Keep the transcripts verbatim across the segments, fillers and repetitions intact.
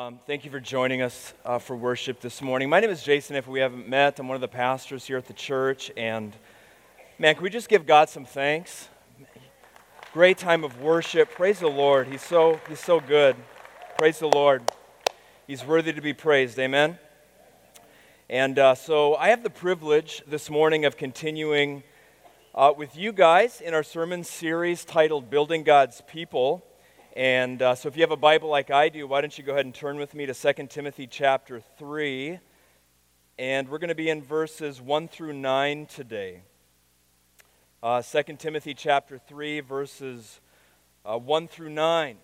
Um, thank you for joining us uh, for worship this morning. My name is Jason. If we haven't met, I'm one of the pastors here at the church. And man, can we just give God some thanks? Great time of worship. Praise the Lord. He's so He's so good. Praise the Lord. He's worthy to be praised. Amen. And uh, so I have the privilege this morning of continuing uh, with you guys in our sermon series titled "Building God's People." And uh, so if you have a Bible like I do, why don't you go ahead and turn with me to Second Timothy chapter three. And we're going to be in verses one through nine today. Uh, Second Timothy chapter three, verses uh, one through nine.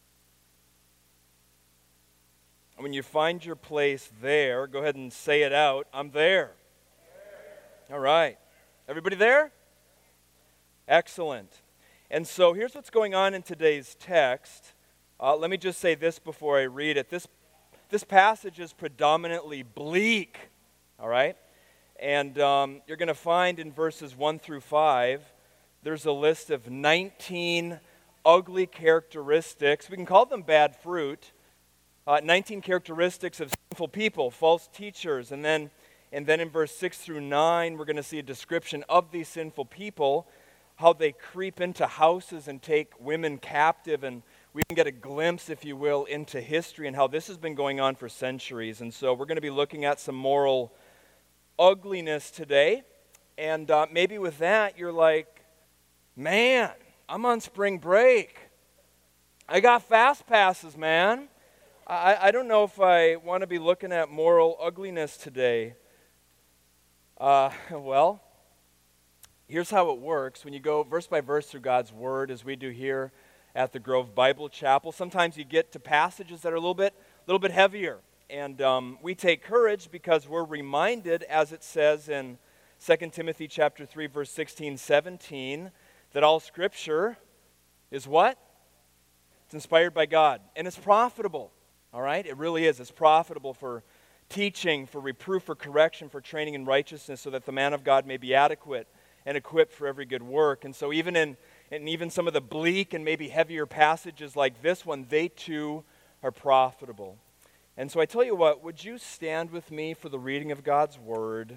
When you find your place there, go ahead and say it out. I'm there. All right. Everybody there? Excellent. And so here's what's going on in today's text. Uh, let me just say this before I read it. This, this passage is predominantly bleak, all right? And um, you're going to find in verses one through five, there's a list of nineteen ugly characteristics. We can call them bad fruit. Uh, nineteen characteristics of sinful people, false teachers. And then, and then in verse six through nine, we're going to see a description of these sinful people, how they creep into houses and take women captive, and we can get a glimpse, if you will, into history and how this has been going on for centuries. And so we're going to be looking at some moral ugliness today, and uh, maybe with that you're like, man, I'm on spring break. I got fast passes, man. I, I don't know if I want to be looking at moral ugliness today. Uh, well, here's how it works. When you go verse by verse through God's Word, as we do here at the Grove Bible Chapel, sometimes you get to passages that are a little bit, little bit heavier. And um, we take courage because we're reminded, as it says in Second Timothy chapter three, verse sixteen, seventeen, that all Scripture is what? It's inspired by God, and it's profitable. All right? It really is. It's profitable for teaching, for reproof, for correction, for training in righteousness, so that the man of God may be adequate and equipped for every good work. And so even in and even some of the bleak and maybe heavier passages like this one, they too are profitable. And so I tell you what, would you stand with me for the reading of God's Word?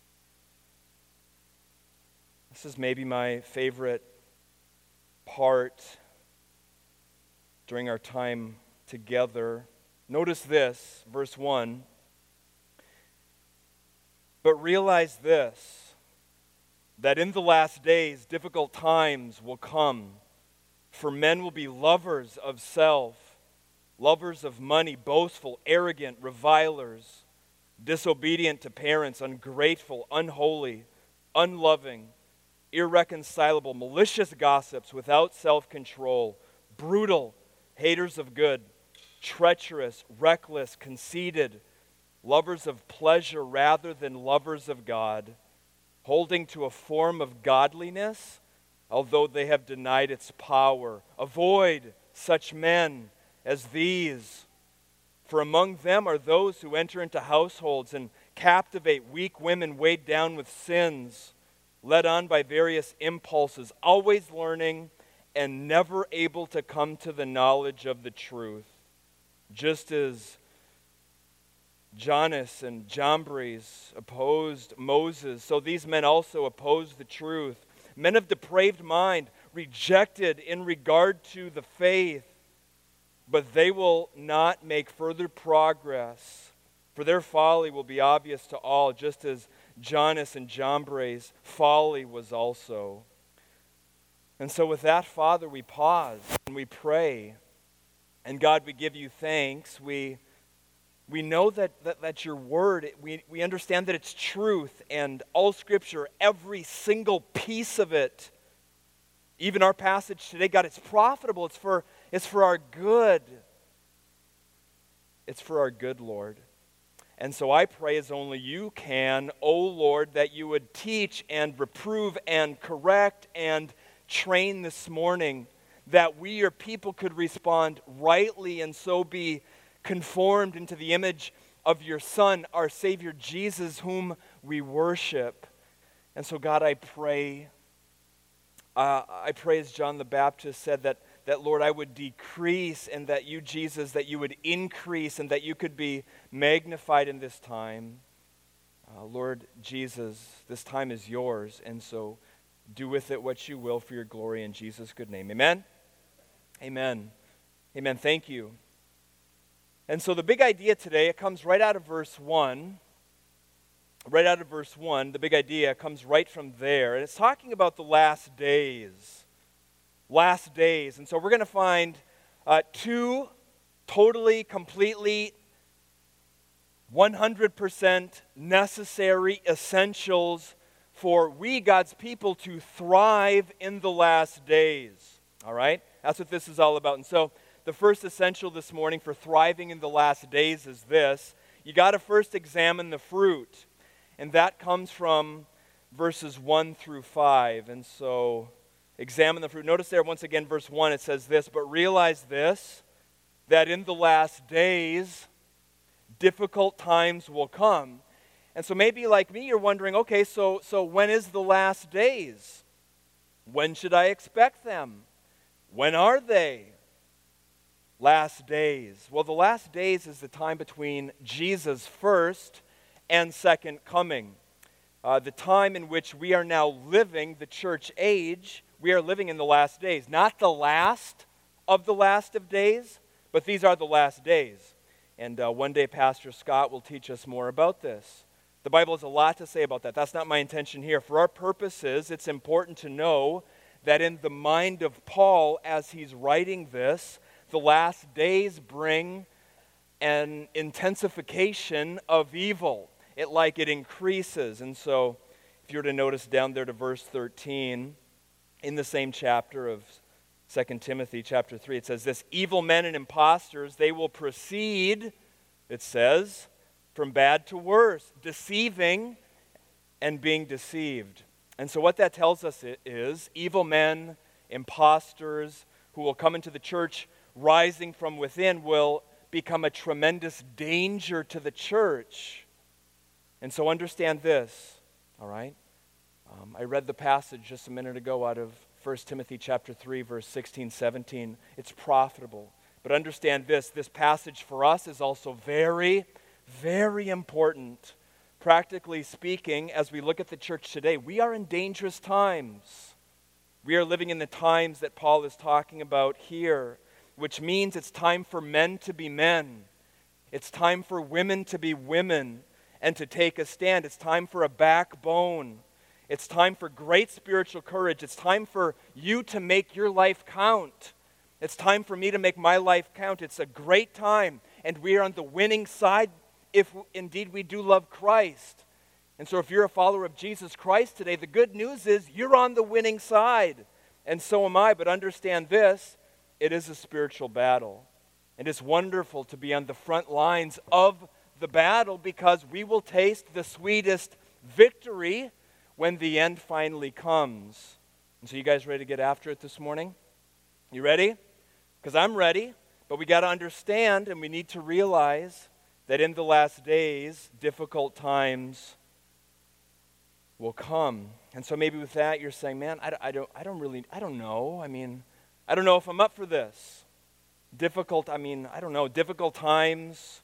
This is maybe my favorite part during our time together. Notice this, verse one. But realize this, that in the last days difficult times will come, for men will be lovers of self, lovers of money, boastful, arrogant, revilers, disobedient to parents, ungrateful, unholy, unloving, irreconcilable, malicious gossips, without self-control, brutal, haters of good, treacherous, reckless, conceited, lovers of pleasure rather than lovers of God, holding to a form of godliness, although they have denied its power. Avoid such men as these, for among them are those who enter into households and captivate weak women weighed down with sins, led on by various impulses, always learning and never able to come to the knowledge of the truth. Just as Jannes and Jambres opposed Moses, so these men also opposed the truth. Men of depraved mind, rejected in regard to the faith, but they will not make further progress, for their folly will be obvious to all, just as Jannes and Jambres' folly was also. And so with that, Father, we pause and we pray. And God, we give you thanks. We we know that, that, that your word, we, we understand that it's truth, and all Scripture, every single piece of it, even our passage today, God, it's profitable. It's for, it's for our good. It's for our good, Lord. And so I pray as only you can, O Lord, that you would teach and reprove and correct and train this morning, that we, your people, could respond rightly and so be conformed into the image of your Son, our Savior Jesus, whom we worship. And so, God, I pray, uh, I pray as John the Baptist said, that, that, Lord, I would decrease and that you, Jesus, that you would increase and that you could be magnified in this time. Uh, Lord Jesus, this time is yours, and so do with it what you will for your glory in Jesus' good name. Amen? Amen. Amen. Thank you. And so the big idea today, it comes right out of verse one. Right out of verse one, the big idea comes right from there. And it's talking about the last days. Last days. And so we're going to find uh, two totally, completely, one hundred percent necessary essentials for we, God's people, to thrive in the last days. All right? That's what this is all about. And so the first essential this morning for thriving in the last days is this. You got to first examine the fruit. And that comes from verses one through five. And so examine the fruit. Notice there once again, verse one, it says this, but realize this, that in the last days, difficult times will come. And so maybe like me, you're wondering, okay, so, so when is the last days? When should I expect them? When are they? Last days. Well, the last days is the time between Jesus' first and second coming. Uh, the time in which we are now living, the church age, we are living in the last days. Not the last of the last of days, but these are the last days. And uh, one day Pastor Scott will teach us more about this. The Bible has a lot to say about that. That's not my intention here. For our purposes, it's important to know that in the mind of Paul, as he's writing this, the last days bring an intensification of evil. It like it increases. And so if you were to notice down there to verse thirteen, in the same chapter of Second Timothy chapter three, it says this, evil men and impostors, they will proceed, it says, from bad to worse, deceiving and being deceived. And so what that tells us is evil men, impostors, who will come into the church rising from within will become a tremendous danger to the church. And so understand this, all right? Um, I read the passage just a minute ago out of First Timothy chapter three, verse sixteen, seventeen. It's profitable. But understand this, this passage for us is also very, very important. Practically speaking, as we look at the church today, we are in dangerous times. We are living in the times that Paul is talking about here, which means it's time for men to be men. It's time for women to be women and to take a stand. It's time for a backbone. It's time for great spiritual courage. It's time for you to make your life count. It's time for me to make my life count. It's a great time, and we are on the winning side if indeed we do love Christ. And so if you're a follower of Jesus Christ today, the good news is you're on the winning side, and so am I. But understand this, it is a spiritual battle, and it's wonderful to be on the front lines of the battle because we will taste the sweetest victory when the end finally comes. And so you guys ready to get after it this morning? You ready? Because I'm ready, but we got to understand and we need to realize that in the last days, difficult times will come. And so maybe with that, you're saying, man, I, I, don't, I don't really, I don't know. I mean, I don't know if I'm up for this. Difficult, I mean, I don't know, difficult times.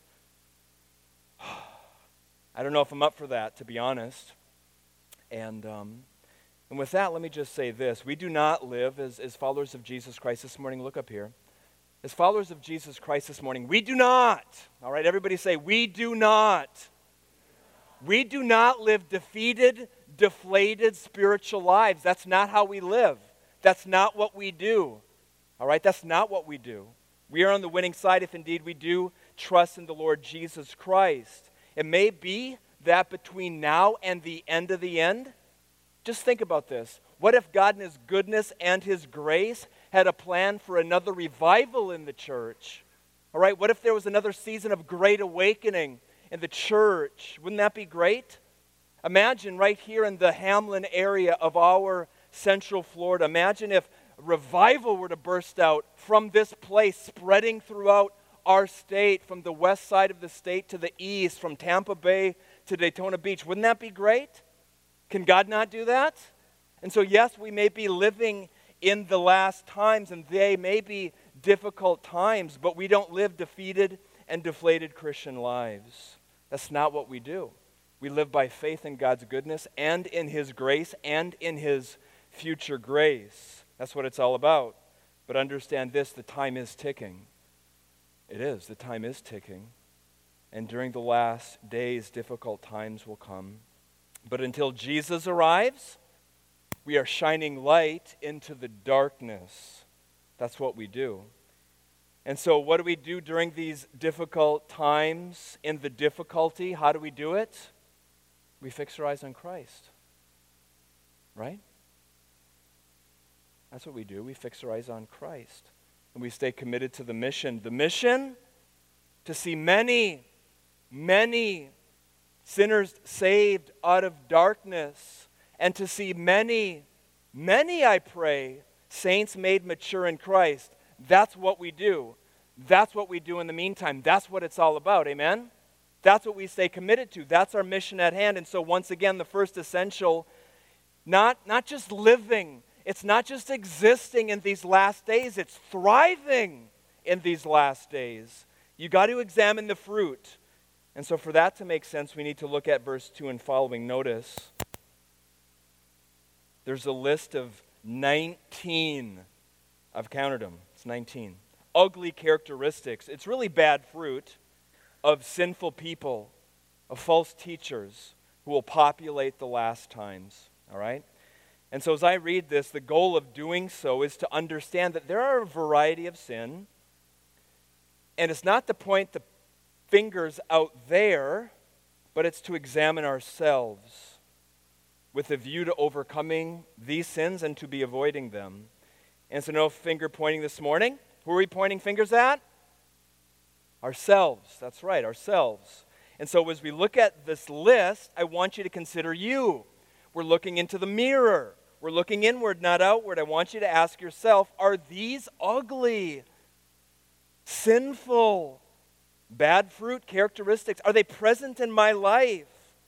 I don't know if I'm up for that, to be honest. And um, and with that, let me just say this. We do not live as, as followers of Jesus Christ this morning. Look up here. As followers of Jesus Christ this morning, we do not. All right, everybody say, we do not. We do not live defeated, deflated spiritual lives. That's not how we live. That's not what we do. All right, that's not what we do. We are on the winning side if indeed we do trust in the Lord Jesus Christ. It may be that between now and the end of the end, just think about this. What if God in His goodness and His grace had a plan for another revival in the church? All right, what if there was another season of great awakening in the church? Wouldn't that be great? Imagine right here in the Hamlin area of our Central Florida, imagine if revival were to burst out from this place, spreading throughout our state, from the west side of the state to the east, from Tampa Bay to Daytona Beach. Wouldn't that be great? Can God not do that? And so yes, we may be living in the last times, and they may be difficult times, but we don't live defeated and deflated Christian lives. That's not what we do. We live by faith in God's goodness and in His grace and in His future grace. That's what it's all about. But understand this, the time is ticking. It is, the time is ticking. And during the last days, difficult times will come. But until Jesus arrives, we are shining light into the darkness. That's what we do. And so what do we do during these difficult times, in the difficulty? How do we do it? We fix our eyes on Christ. Right? That's what we do. We fix our eyes on Christ. And we stay committed to the mission. The mission? To see many, many sinners saved out of darkness. And to see many, many, I pray, saints made mature in Christ. That's what we do. That's what we do in the meantime. That's what it's all about. Amen? That's what we stay committed to. That's our mission at hand. And so once again, the first essential, not, not just living, it's not just existing in these last days, it's thriving in these last days. You got to examine the fruit. And so for that to make sense, we need to look at verse two and following. Notice, there's a list of nineteen. I've counted them. It's nineteen. Ugly characteristics. It's really bad fruit of sinful people, of false teachers who will populate the last times. All right? And so as I read this, the goal of doing so is to understand that there are a variety of sin, and it's not to point the fingers out there, but it's to examine ourselves with a view to overcoming these sins and to be avoiding them. And so no finger pointing this morning. Who are we pointing fingers at? Ourselves. That's right, ourselves. And so as we look at this list, I want you to consider you. We're looking into the mirror. We're looking inward, not outward. I want you to ask yourself, are these ugly, sinful, bad fruit characteristics, are they present in my life?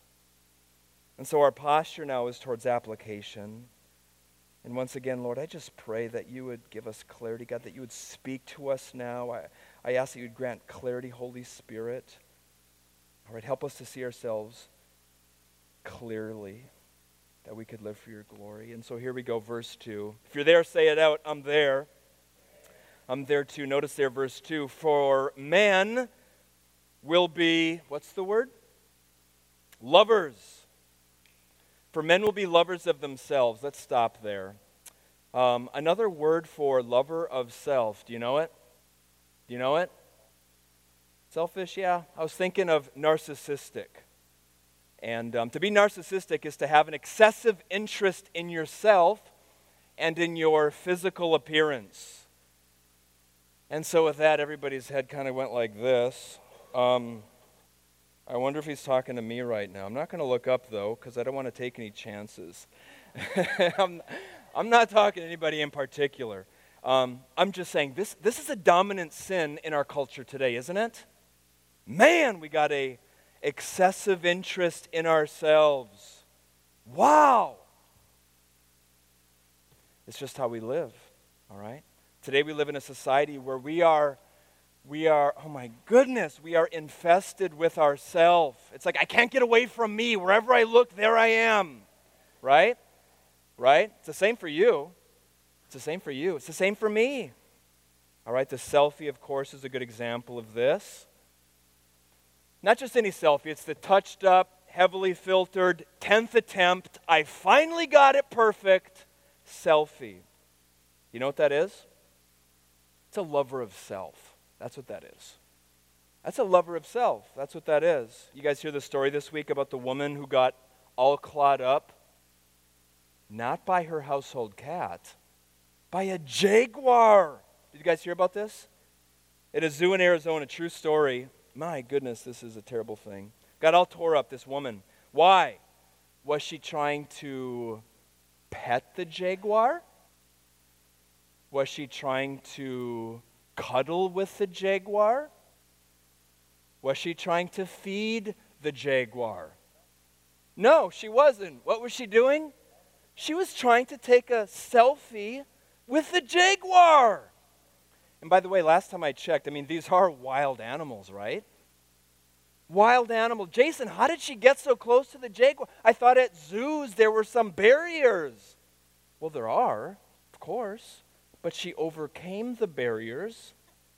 And so our posture now is towards application. And once again, Lord, I just pray that you would give us clarity, God, that you would speak to us now. I, I ask that you would grant clarity, Holy Spirit. All right, help us to see ourselves clearly, that we could live for your glory. And so here we go, verse two. If you're there, say it out. I'm there. I'm there too. Notice there, verse two. For men will be, what's the word? Lovers. For men will be lovers of themselves. Let's stop there. Um, another word for lover of self. Do you know it? Do you know it? Selfish, yeah. I was thinking of narcissistic. And um, to be narcissistic is to have an excessive interest in yourself and in your physical appearance. And so with that, everybody's head kind of went like this. Um, I wonder if he's talking to me right now. I'm not going to look up, though, because I don't want to take any chances. I'm, I'm not talking to anybody in particular. Um, I'm just saying this, this is a dominant sin in our culture today, isn't it? Man, we got a excessive interest in ourselves. Wow! It's just how we live, all right? Today we live in a society where we are We are, oh my goodness, we are infested with ourselves. It's like, I can't get away from me. Wherever I look, there I am. Right? Right? It's the same for you. It's the same for you. It's the same for me. All right, the selfie, of course, is a good example of this. Not just any selfie, it's the touched up, heavily filtered, tenth attempt, I finally got it perfect selfie. You know what that is? It's a lover of self. That's what that is. That's a lover of self. That's what that is. You guys hear the story this week about the woman who got all clawed up? Not by her household cat, by a jaguar. Did you guys hear about this? At a zoo in Arizona, true story. My goodness, this is a terrible thing. Got all tore up, this woman. Why? Was she trying to pet the jaguar? Was she trying to cuddle with the jaguar? Was she trying to feed the jaguar? No, she wasn't. What was she doing? She was trying to take a selfie with the jaguar. And by the way, last time I checked, I mean, these are wild animals, right? Wild animal. Jason, how did she get so close to the jaguar? I thought at zoos there were some barriers. Well, there are, of course, but she overcame the barriers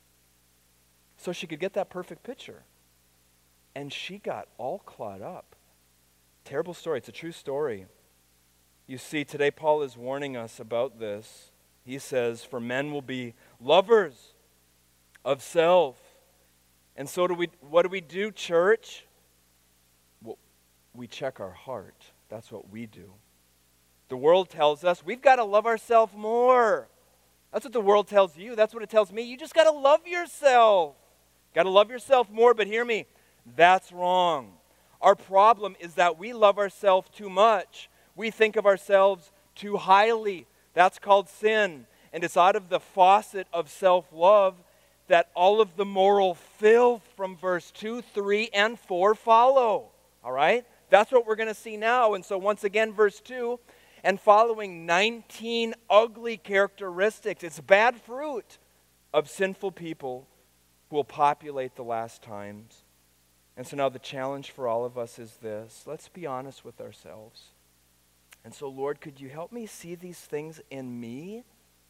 so she could get that perfect picture. And she got all clawed up. Terrible story. It's a true story. You see, today Paul is warning us about this. He says, for men will be lovers of self. And so do we. What do we do, church? Well, we check our heart. That's what we do. The world tells us we've got to love ourselves more. That's what the world tells you. That's what it tells me. You just got to love yourself. Got to love yourself more, but hear me. That's wrong. Our problem is that we love ourselves too much. We think of ourselves too highly. That's called sin. And it's out of the faucet of self-love that all of the moral filth from verse two, three, and four follow. All right? That's what we're going to see now. And so once again, verse two, and following nineteen ugly characteristics. It's bad fruit of sinful people who will populate the last times. And so now the challenge for all of us is this. Let's be honest with ourselves. And so, Lord, could you help me see these things in me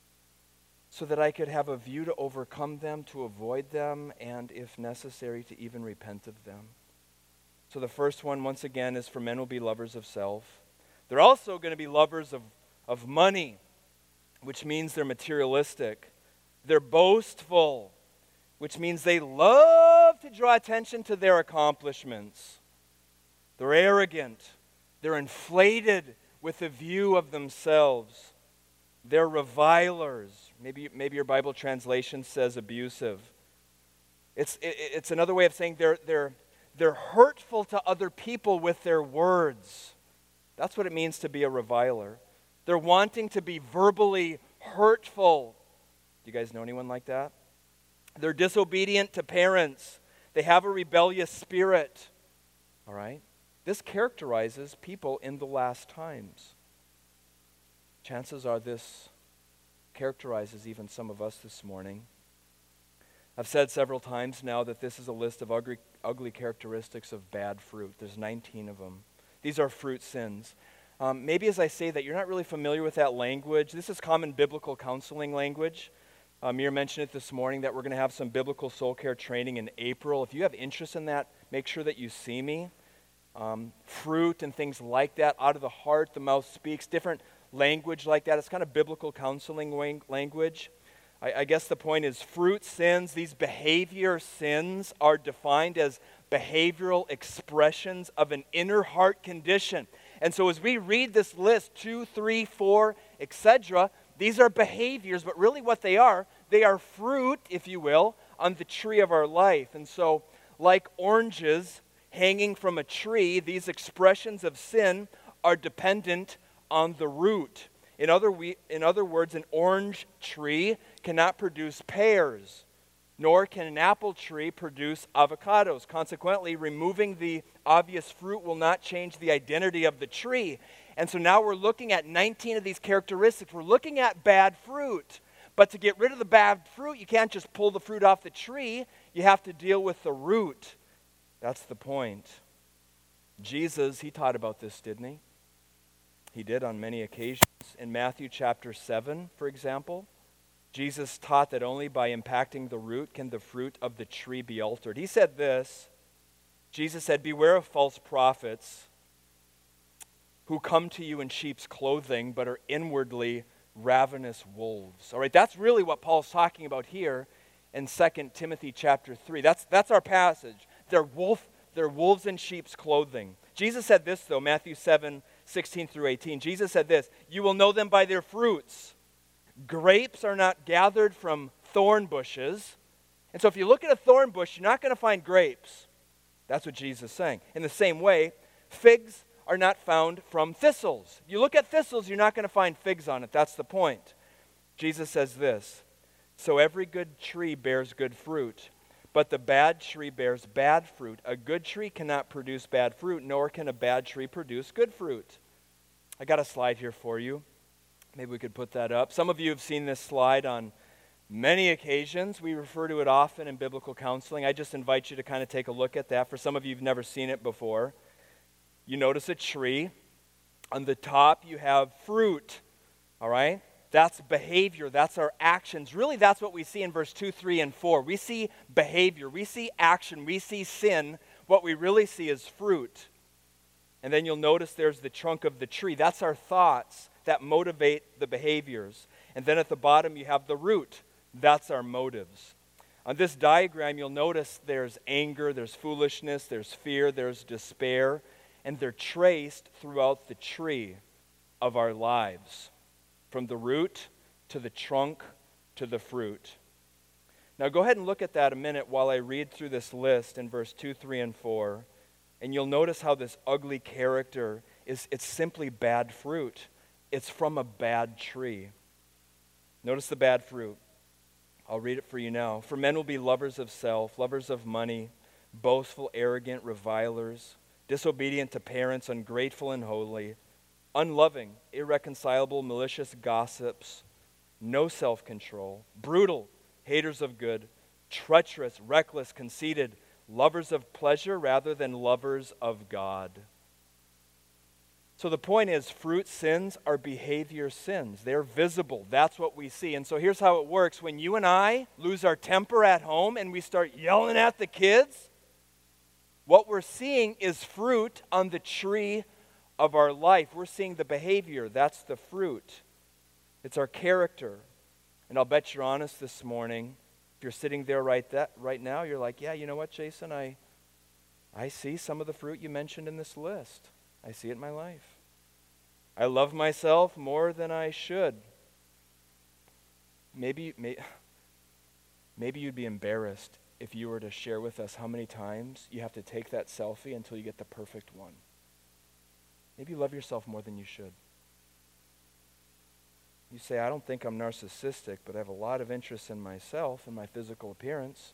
so that I could have a view to overcome them, to avoid them, and if necessary, to even repent of them? So the first one, once again, is for men will be lovers of self. They're also going to be lovers of, of money, which means they're materialistic. They're boastful, which means they love to draw attention to their accomplishments. They're arrogant. They're inflated with a view of themselves. They're revilers. Maybe, maybe your Bible translation says abusive. It's, it, it's another way of saying they're, they're, they're hurtful to other people with their words. That's what it means to be a reviler. They're wanting to be verbally hurtful. Do you guys know anyone like that? They're disobedient to parents. They have a rebellious spirit. All right? This characterizes people in the last times. Chances are this characterizes even some of us this morning. I've said several times now that this is a list of ugly, ugly characteristics of bad fruit. There's nineteen of them. These are fruit sins. Um, maybe as I say that, you're not really familiar with that language. This is common biblical counseling language. Um, Mir mentioned it this morning that we're going to have some biblical soul care training in April. If you have interest in that, make sure that you see me. Um, fruit and things like that, out of the heart, the mouth speaks, different language like that. It's kind of biblical counseling wang- language. I, I guess the point is fruit sins, these behavior sins are defined as behavioral expressions of an inner heart condition. And so as we read this list, two, three, four, et cetera, these are behaviors, but really what they are, they are fruit, if you will, on the tree of our life. And so like oranges hanging from a tree, these expressions of sin are dependent on the root. In other, we, in other words, an orange tree cannot produce pears, nor can an apple tree produce avocados. Consequently, removing the obvious fruit will not change the identity of the tree. And so now we're looking at nineteen of these characteristics. We're looking at bad fruit. But to get rid of the bad fruit, you can't just pull the fruit off the tree. You have to deal with the root. That's the point. Jesus, he taught about this, didn't he? He did on many occasions. In Matthew chapter seven, for example, Jesus taught that only by impacting the root can the fruit of the tree be altered. He said this, Jesus said, "Beware of false prophets who come to you in sheep's clothing but are inwardly ravenous wolves." All right, that's really what Paul's talking about here in Second Timothy chapter three. That's, that's our passage. They're, wolf, they're wolves in sheep's clothing. Jesus said this, though, Matthew seven, sixteen through eighteen. Jesus said this, "You will know them by their fruits. Grapes are not gathered from thorn bushes." And so if you look at a thorn bush, you're not going to find grapes. That's what Jesus is saying. In the same way, figs are not found from thistles. If you look at thistles, you're not going to find figs on it. That's the point. Jesus says this, "So every good tree bears good fruit, but the bad tree bears bad fruit. A good tree cannot produce bad fruit, nor can a bad tree produce good fruit." I got a slide here for you. Maybe we could put that up. Some of you have seen this slide on many occasions. We refer to it often in biblical counseling. I just invite you to kind of take a look at that. For some of you who've never seen it before, you notice a tree. On the top, you have fruit, all right? That's behavior. That's our actions. Really, that's what we see in verse two, three, and four. We see behavior. We see action. We see sin. What we really see is fruit. And then you'll notice there's the trunk of the tree. That's our thoughts that motivate the behaviors. And then at the bottom, you have the root. That's our motives. On this diagram, you'll notice there's anger, there's foolishness, there's fear, there's despair, and they're traced throughout the tree of our lives, from the root to the trunk to the fruit. Now go ahead and look at that a minute while I read through this list in verse two, three, and four, and you'll notice how this ugly character is, it's simply bad fruit. It's from a bad tree. Notice the bad fruit. I'll read it for you now. For men will be lovers of self, lovers of money, boastful, arrogant, revilers, disobedient to parents, ungrateful and holy, unloving, irreconcilable, malicious gossips, no self-control, brutal, haters of good, treacherous, reckless, conceited, lovers of pleasure rather than lovers of God. So the point is, fruit sins are behavior sins. They're visible. That's what we see. And so here's how it works. When you and I lose our temper at home and we start yelling at the kids, what we're seeing is fruit on the tree of our life. We're seeing the behavior. That's the fruit. It's our character. And I'll bet you're honest this morning. If you're sitting there right that right now, you're like, yeah, you know what, Jason? I, I see some of the fruit you mentioned in this list. I see it in my life. I love myself more than I should. Maybe, may, maybe you'd be embarrassed if you were to share with us how many times you have to take that selfie until you get the perfect one. Maybe you love yourself more than you should. You say, I don't think I'm narcissistic, but I have a lot of interest in myself and my physical appearance.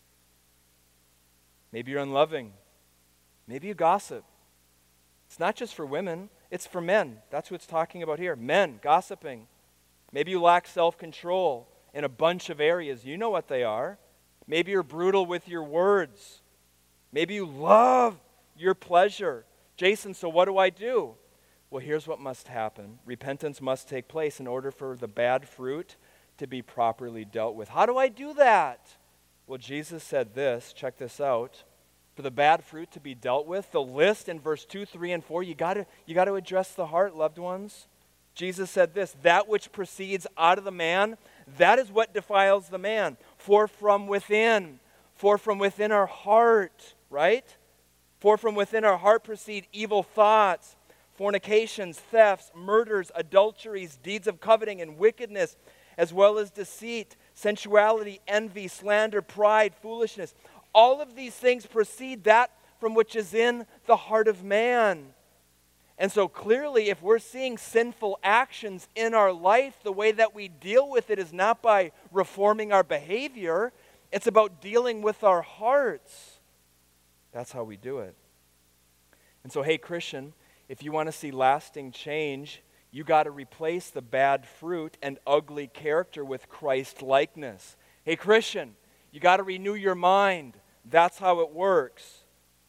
Maybe you're unloving. Maybe you gossip. It's not just for women, it's for men. That's what it's talking about here. Men, gossiping. Maybe you lack self-control in a bunch of areas. You know what they are. Maybe you're brutal with your words. Maybe you love your pleasure. Jason, so what do I do? Well, here's what must happen. Repentance must take place in order for the bad fruit to be properly dealt with. How do I do that? Well, Jesus said this. Check this out. For the bad fruit to be dealt with, the list in verse two, three, and four, you got to you got to address the heart, loved ones. Jesus said this, that which proceeds out of the man, that is what defiles the man. For from within, for from within our heart, right? For from within our heart proceed evil thoughts, fornications, thefts, murders, adulteries, deeds of coveting and wickedness, as well as deceit, sensuality, envy, slander, pride, foolishness. All of these things proceed that from which is in the heart of man. And so clearly, if we're seeing sinful actions in our life, the way that we deal with it is not by reforming our behavior. It's about dealing with our hearts. That's how we do it. And so, hey, Christian, if you want to see lasting change, you got to replace the bad fruit and ugly character with Christ-likeness. Hey, Christian, you got to renew your mind. That's how it works.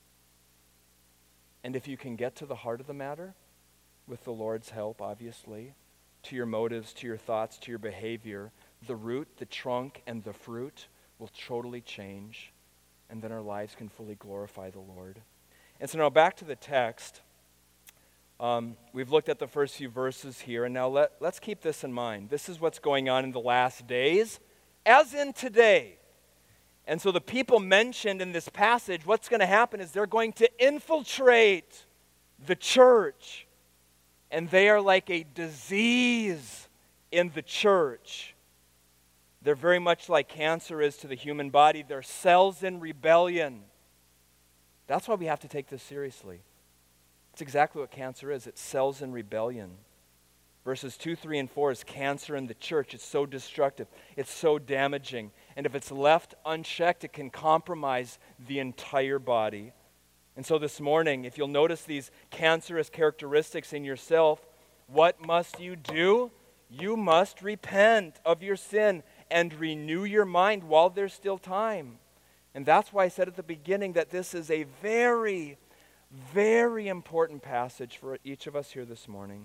And if you can get to the heart of the matter, with the Lord's help, obviously, to your motives, to your thoughts, to your behavior, the root, the trunk, and the fruit will totally change, and then our lives can fully glorify the Lord. And so now back to the text. Um, we've looked at the first few verses here, and now let, let's keep this in mind. This is what's going on in the last days, as in today. And so the people mentioned in this passage, what's going to happen is they're going to infiltrate the church. And they are like a disease in the church. They're very much like cancer is to the human body. They're cells in rebellion. That's why we have to take this seriously. It's exactly what cancer is. It's cells in rebellion. Verses two, three, and four is cancer in the church. It's so destructive. It's so damaging. And if it's left unchecked, it can compromise the entire body. And so this morning, if you'll notice these cancerous characteristics in yourself, what must you do? You must repent of your sin and renew your mind while there's still time. And that's why I said at the beginning that this is a very, very important passage for each of us here this morning.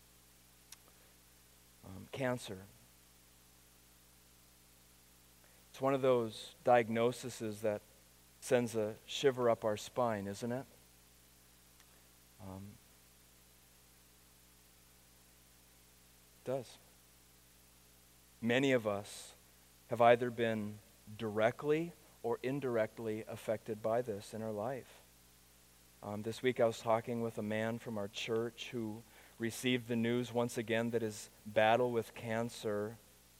Um, cancer. It's one of those diagnoses that sends a shiver up our spine, isn't it? Um, it does. Many of us have either been directly or indirectly affected by this in our life. Um, this week I was talking with a man from our church who received the news once again that his battle with cancer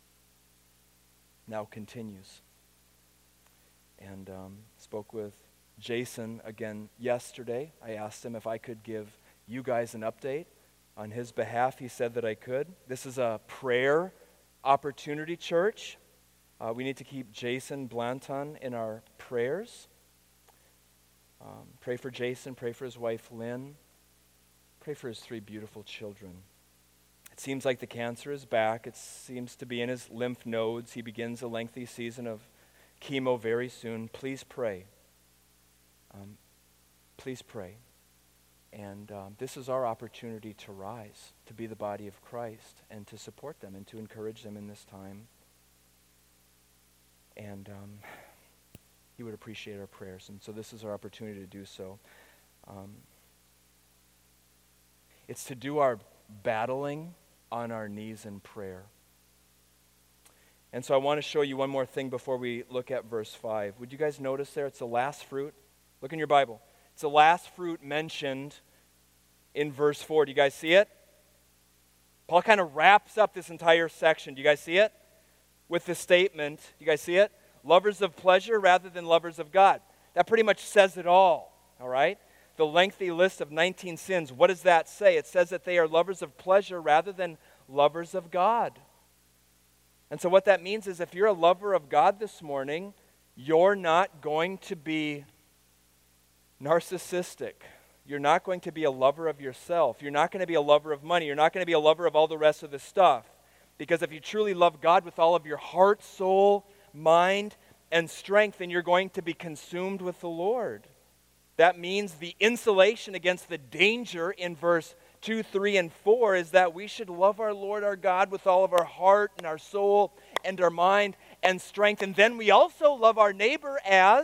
now continues. And um, spoke with Jason again yesterday. I asked him if I could give you guys an update on his behalf. He said that I could. This is a prayer opportunity, church. Uh, we need to keep Jason Blanton in our prayers. Um, pray for Jason, pray for his wife Lynn, pray for his three beautiful children. It seems like the cancer is back. It seems to be in his lymph nodes. He begins a lengthy season of chemo very soon. Please pray. Um, please pray. And um, this is our opportunity to rise, to be the body of Christ, and to support them and to encourage them in this time. And um, he would appreciate our prayers. And so this is our opportunity to do so. Um, it's to do our battling on our knees in prayer. And so I want to show you one more thing before we look at verse five. Would you guys notice there? It's the last fruit. Look in your Bible. It's the last fruit mentioned in verse four. Do you guys see it? Paul kind of wraps up this entire section. Do you guys see it? With the statement, do you guys see it? Lovers of pleasure rather than lovers of God. That pretty much says it all, all right? The lengthy list of nineteen sins, what does that say? It says that they are lovers of pleasure rather than lovers of God. And so what that means is if you're a lover of God this morning, you're not going to be narcissistic. You're not going to be a lover of yourself. You're not going to be a lover of money. You're not going to be a lover of all the rest of the stuff. Because if you truly love God with all of your heart, soul, mind, and strength, then you're going to be consumed with the Lord. That means the insulation against the danger in verse two, three, and four is that we should love our Lord our God with all of our heart and our soul and our mind and strength. And then we also love our neighbor as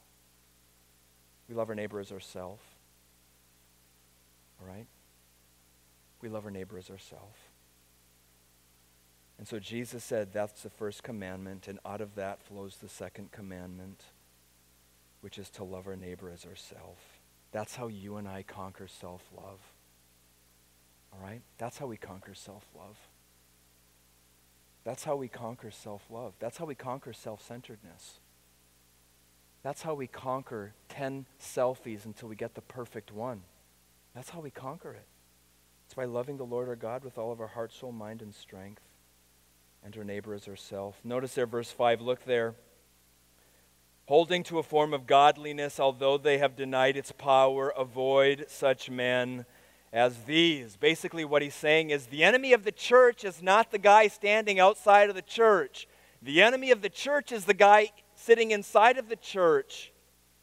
we love our neighbor as ourselves. All right? We love our neighbor as ourselves. And so Jesus said that's the first commandment, and out of that flows the second commandment, which is to love our neighbor as ourselves. That's how you and I conquer self-love. All right? That's how we conquer self-love. That's how we conquer self-love. That's how we conquer self-centeredness. That's how we conquer ten selfies until we get the perfect one. That's how we conquer it. It's by loving the Lord our God with all of our heart, soul, mind, and strength, and our neighbor as ourselves. Notice there, verse five, look there. Holding to a form of godliness, although they have denied its power, avoid such men as these. Basically what he's saying is the enemy of the church is not the guy standing outside of the church. The enemy of the church is the guy sitting inside of the church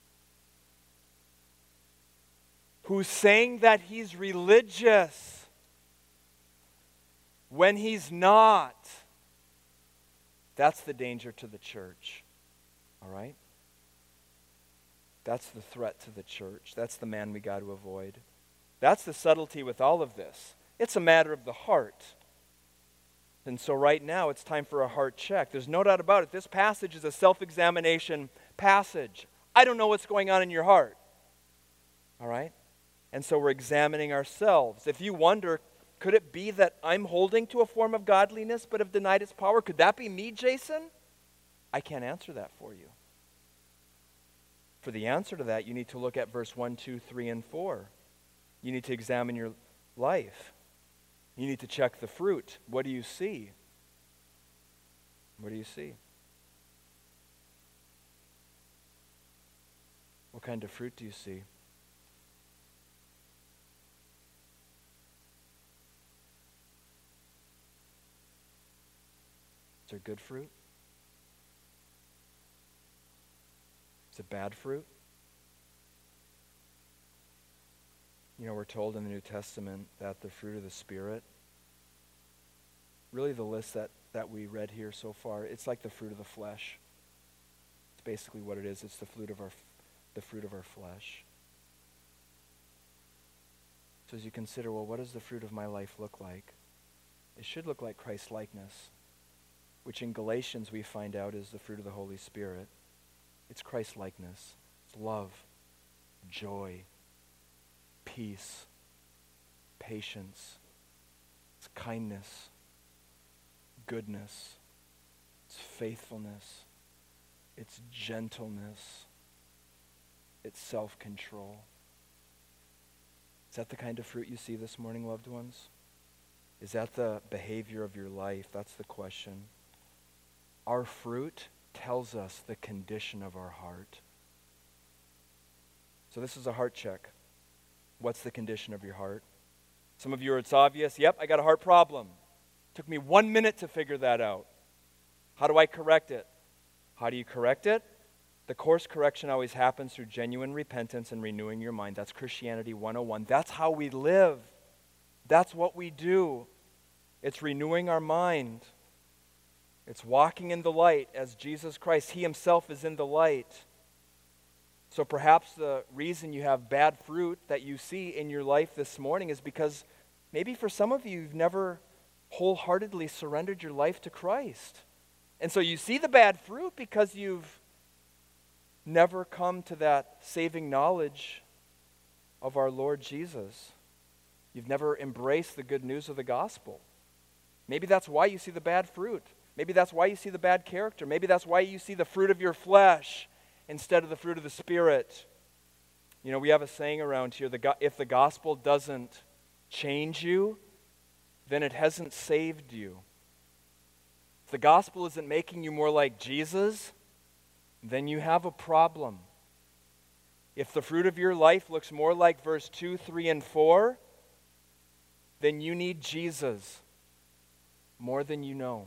who's saying that he's religious when he's not. That's the danger to the church. All right? That's the threat to the church. That's the man we got to avoid. That's the subtlety with all of this. It's a matter of the heart. And so right now it's time for a heart check. There's no doubt about it. This passage is a self-examination passage. I don't know what's going on in your heart. All right? And so we're examining ourselves. If you wonder, could it be that I'm holding to a form of godliness but have denied its power? Could that be me, Jason? I can't answer that for you. For the answer to that, you need to look at verse one, two, three, and four. You need to examine your life. You need to check the fruit. What do you see? What do you see? What kind of fruit do you see? Is there good fruit? Is it bad fruit? You know, we're told in the New Testament that the fruit of the Spirit, really the list that, that we read here so far, it's like the fruit of the flesh. It's basically what it is. It's the fruit of our, the fruit of our flesh. So as you consider, well, what does the fruit of my life look like? It should look like Christ-likeness, which in Galatians we find out is the fruit of the Holy Spirit. It's Christ-likeness. It's love, joy, peace, patience, it's kindness, goodness, it's faithfulness, it's gentleness, it's self-control. Is that the kind of fruit you see this morning, loved ones? Is that the behavior of your life? That's the question. Our fruit tells us the condition of our heart. So this is a heart check. What's the condition of your heart? Some of you, it's obvious. Yep, I got a heart problem. Took me one minute to figure that out. How do I correct it? How do you correct it? The course correction always happens through genuine repentance and renewing your mind. That's Christianity one oh one. That's how we live. That's what we do. It's renewing our mind. It's walking in the light as Jesus Christ, He Himself is in the light. So perhaps the reason you have bad fruit that you see in your life this morning is because maybe for some of you, you've never wholeheartedly surrendered your life to Christ. And so you see the bad fruit because you've never come to that saving knowledge of our Lord Jesus. You've never embraced the good news of the gospel. Maybe that's why you see the bad fruit. Maybe that's why you see the bad character. Maybe that's why you see the fruit of your flesh instead of the fruit of the Spirit. You know, we have a saying around here, the go- if the gospel doesn't change you, then it hasn't saved you. If the gospel isn't making you more like Jesus, then you have a problem. If the fruit of your life looks more like verse two, three, and four, then you need Jesus more than you know.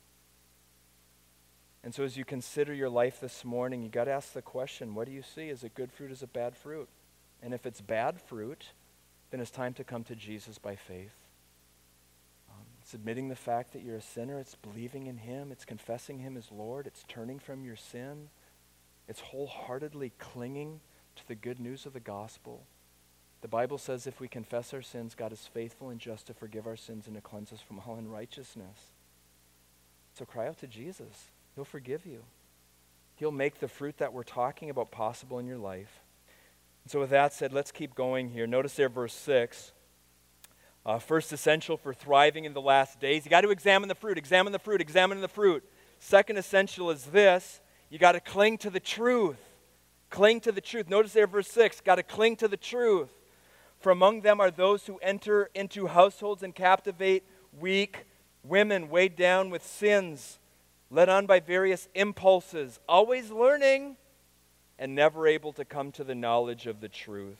And so as you consider your life this morning, you got to ask the question, what do you see? Is it good fruit? Is it bad fruit? And if it's bad fruit, then it's time to come to Jesus by faith. Um, it's admitting the fact that you're a sinner. It's believing in Him. It's confessing Him as Lord. It's turning from your sin. It's wholeheartedly clinging to the good news of the gospel. The Bible says if we confess our sins, God is faithful and just to forgive our sins and to cleanse us from all unrighteousness. So cry out to Jesus. He'll forgive you. He'll make the fruit that we're talking about possible in your life. And so with that said, let's keep going here. Notice there verse six. Uh, first essential for thriving in the last days. You got to examine the fruit, examine the fruit, examine the fruit. Second essential is this. You got to cling to the truth. Cling to the truth. Notice there verse six. Got to cling to the truth. For among them are those who enter into households and captivate weak women weighed down with sins, led on by various impulses, always learning and never able to come to the knowledge of the truth.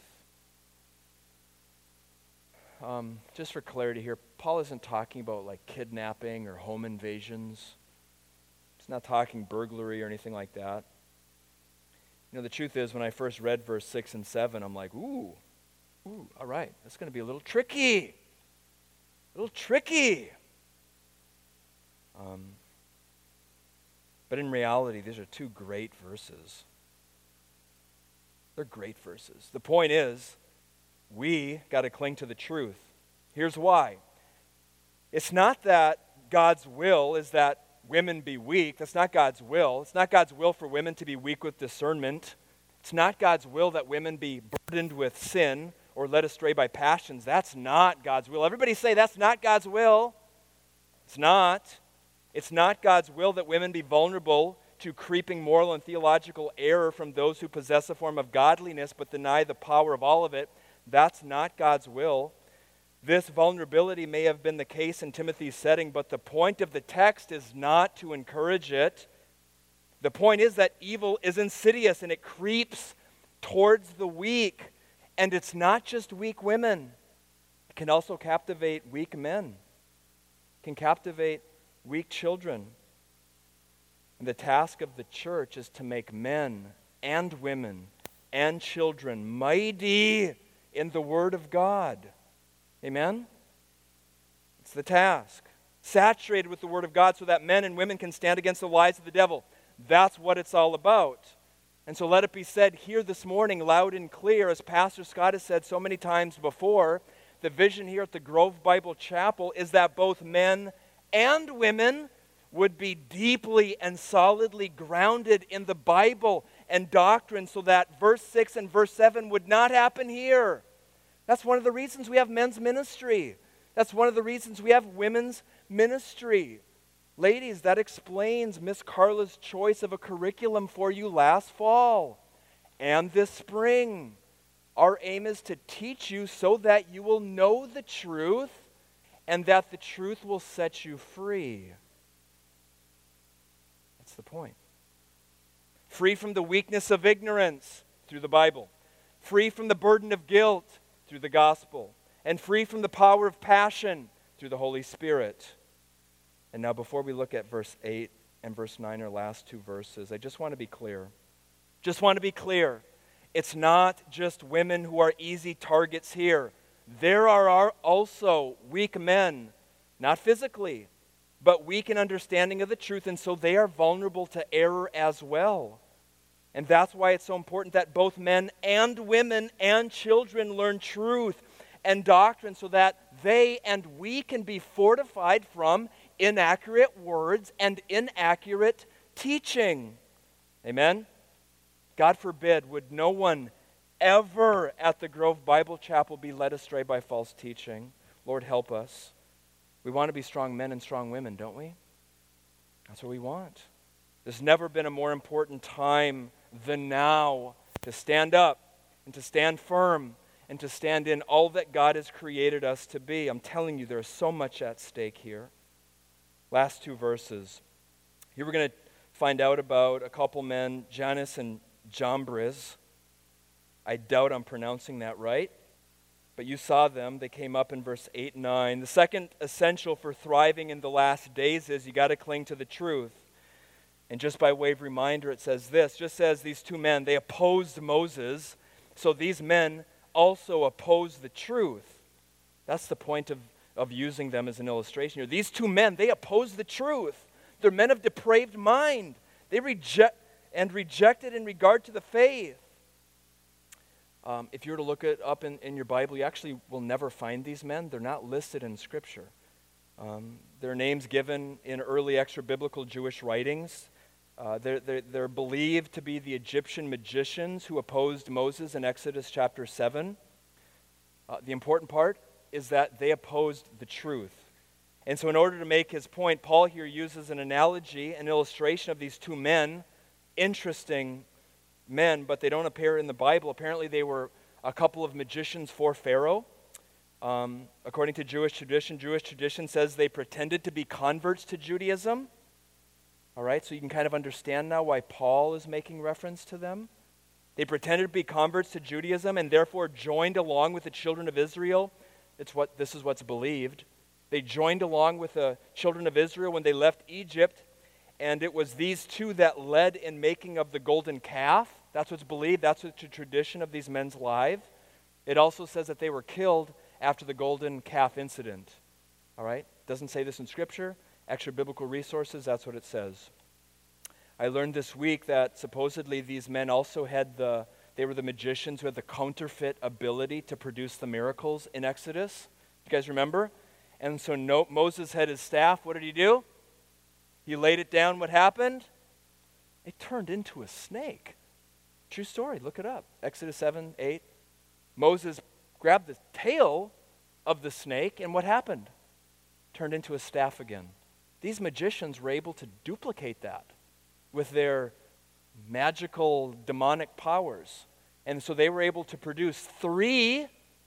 Um, just for clarity here, Paul isn't talking about like kidnapping or home invasions. He's not talking burglary or anything like that. You know, the truth is, when I first read verse six and seven, I'm like, ooh, ooh, all right, that's going to be a little tricky. A little tricky. Um, But in reality, these are two great verses. They're great verses. The point is, we got to cling to the truth. Here's why. It's not that God's will is that women be weak. That's not God's will. It's not God's will for women to be weak with discernment. It's not God's will that women be burdened with sin or led astray by passions. That's not God's will. Everybody say that's not God's will. It's not. It's not God's will that women be vulnerable to creeping moral and theological error from those who possess a form of godliness but deny the power of all of it. That's not God's will. This vulnerability may have been the case in Timothy's setting, but the point of the text is not to encourage it. The point is that evil is insidious and it creeps towards the weak. And it's not just weak women. It can also captivate weak men. It can captivate weak children. And the task of the church is to make men and women and children mighty in the Word of God. Amen? It's the task. Saturated with the Word of God so that men and women can stand against the lies of the devil. That's what it's all about. And so let it be said here this morning, loud and clear, as Pastor Scott has said so many times before, the vision here at the Grove Bible Chapel is that both men and women would be deeply and solidly grounded in the Bible and doctrine so that verse six and verse seven would not happen here. That's one of the reasons we have men's ministry. That's one of the reasons we have women's ministry. Ladies, that explains Miss Carla's choice of a curriculum for you last fall and this spring. Our aim is to teach you so that you will know the truth and that the truth will set you free. That's the point. Free from the weakness of ignorance through the Bible. Free from the burden of guilt through the gospel. And free from the power of passion through the Holy Spirit. And now before we look at verse eight and verse nine, our last two verses, I just want to be clear. Just want to be clear. It's not just women who are easy targets here. There are also weak men, not physically, but weak in understanding of the truth, and so they are vulnerable to error as well. And that's why it's so important that both men and women and children learn truth and doctrine so that they and we can be fortified from inaccurate words and inaccurate teaching. Amen? God forbid, would no one ever at the Grove Bible Chapel be led astray by false teaching? Lord, help us. We want to be strong men and strong women, don't we? That's what we want. There's never been a more important time than now to stand up and to stand firm and to stand in all that God has created us to be. I'm telling you, there's so much at stake here. Last two verses. Here we're going to find out about a couple men, Jannes and Jambres. I doubt I'm pronouncing that right, but you saw them. They came up in verse eight and nine. The second essential for thriving in the last days is you got to cling to the truth. And just by way of reminder, it says this, just as these two men, they opposed Moses, so these men also oppose the truth. That's the point of, of using them as an illustration here. These two men, they oppose the truth. They're men of depraved mind. They reject and rejected in regard to the faith. Um, if you were to look it up in, in your Bible, you actually will never find these men. They're not listed in Scripture. Um, their names given in early extra-biblical Jewish writings. Uh, they're, they're, they're believed to be the Egyptian magicians who opposed Moses in Exodus chapter seven. Uh, the important part is that they opposed the truth. And so in order to make his point, Paul here uses an analogy, an illustration of these two men, interesting men, but they don't appear in the Bible. Apparently they were a couple of magicians for Pharaoh. Um, according to Jewish tradition, Jewish tradition says they pretended to be converts to Judaism. All right, so you can kind of understand now why Paul is making reference to them. They pretended to be converts to Judaism and therefore joined along with the children of Israel. It's what this is what's believed. They joined along with the children of Israel when they left Egypt, and it was these two that led in making of the golden calf. That's what's believed. That's what's the tradition of these men's lives. It also says that they were killed after the golden calf incident. All right? Doesn't say this in Scripture. Extra biblical resources, that's what it says. I learned this week that supposedly these men also had the, they were the magicians who had the counterfeit ability to produce the miracles in Exodus. You guys remember? And so no, Moses had his staff. What did he do? He laid it down. What happened? It turned into a snake. True story. Look it up. Exodus seven, eight. Moses grabbed the tail of the snake, and what happened? Turned into a staff again. These magicians were able to duplicate that with their magical demonic powers. And so they were able to produce three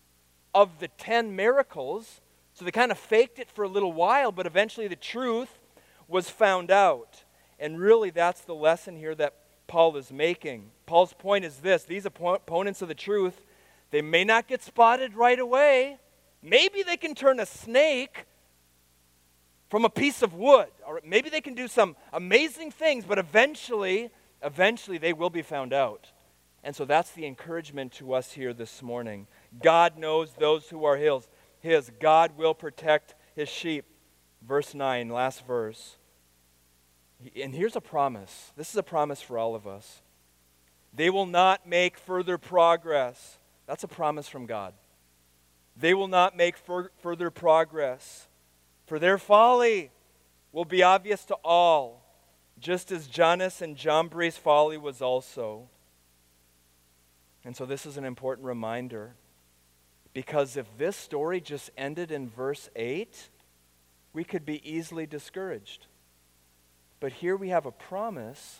of the ten miracles. So they kind of faked it for a little while, but eventually the truth was found out. And really that's the lesson here that Paul is making. Paul's point is this: these opponents of the truth, they may not get spotted right away. Maybe they can turn a snake, from a piece of wood. Or maybe they can do some amazing things, but eventually, eventually they will be found out. And so that's the encouragement to us here this morning. God knows those who are his. His. God will protect his sheep. Verse nine, last verse. And here's a promise. This is a promise for all of us. They will not make further progress. That's a promise from God. They will not make fur- further progress, for their folly will be obvious to all, just as Jannes and Jambres' folly was also. And so this is an important reminder, because if this story just ended in verse eight, we could be easily discouraged. But here we have a promise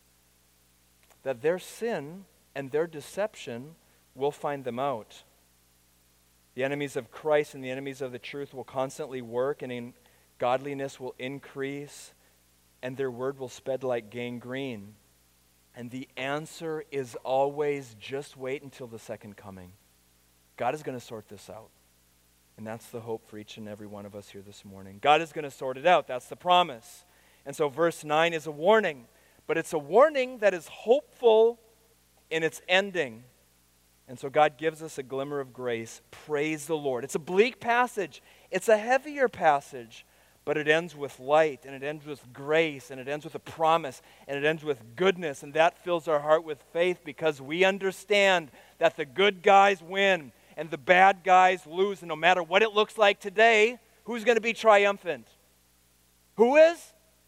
that their sin and their deception will find them out. The enemies of Christ and the enemies of the truth will constantly work, and in godliness will increase, and their word will spread like gangrene. And the answer is always just wait until the second coming. God is going to sort this out. And that's the hope for each and every one of us here this morning. God is going to sort it out. That's the promise. And so verse nine is a warning, but it's a warning that is hopeful in its ending. And so God gives us a glimmer of grace. Praise the Lord. It's a bleak passage. It's a heavier passage, but it ends with light, and it ends with grace, and it ends with a promise, and it ends with goodness, and that fills our heart with faith because we understand that the good guys win and the bad guys lose, and no matter what it looks like today, who's going to be triumphant? Who is?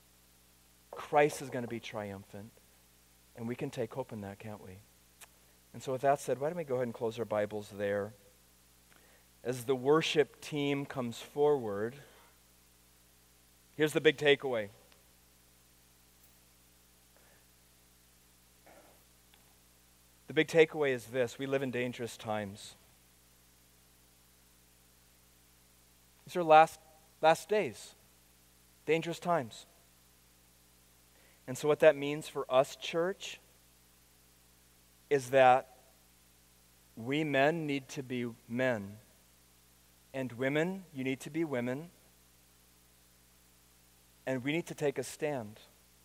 Christ is going to be triumphant, and we can take hope in that, can't we? And so with that said, why don't we go ahead and close our Bibles there. As the worship team comes forward, here's the big takeaway. The big takeaway is this: we live in dangerous times. These are last, last days, dangerous times. And so what that means for us, church, is that we men need to be men. And women, you need to be women. And we need to take a stand.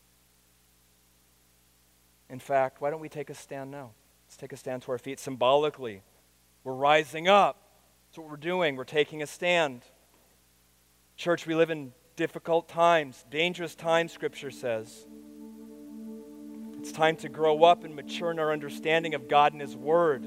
In fact, why don't we take a stand now? Let's take a stand to our feet symbolically. We're rising up. That's what we're doing. We're taking a stand. Church, we live in difficult times, dangerous times, Scripture says. It's time to grow up and mature in our understanding of God and His Word.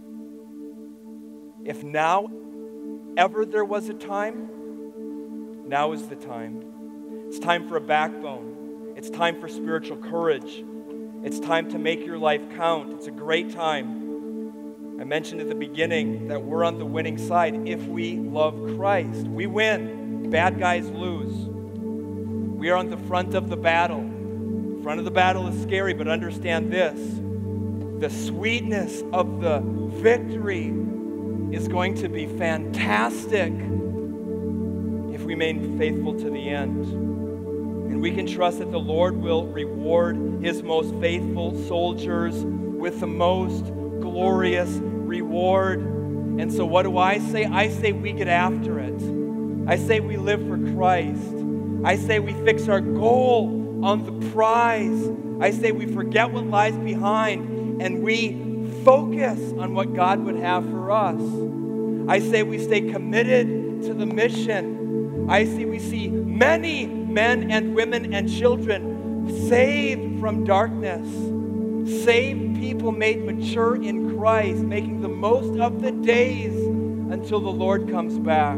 If now ever there was a time, now is the time. It's time for a backbone. It's time for spiritual courage. It's time to make your life count. It's a great time. I mentioned at the beginning that we're on the winning side if we love Christ. We win. Bad guys lose. We are on the front of the battle. The front of the battle is scary, but understand this. The sweetness of the victory is going to be fantastic if we remain faithful to the end. And we can trust that the Lord will reward His most faithful soldiers with the most glorious reward. And so what do I say? I say we get after it. I say we live for Christ. I say we fix our goal on the prize. I say we forget what lies behind and we focus on what God would have for us. I say we stay committed to the mission. I see we see many men and women and children saved from darkness. Saved people made mature in Christ, making the most of the days until the Lord comes back.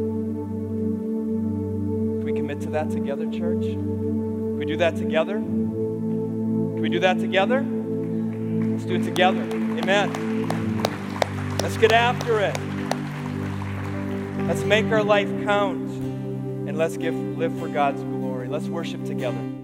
Can we commit to that together, church? Can we do that together? Can we do that together? Let's do it together. Amen. Let's get after it. Let's make our life count. And let's give, live for God's glory. Let's worship together.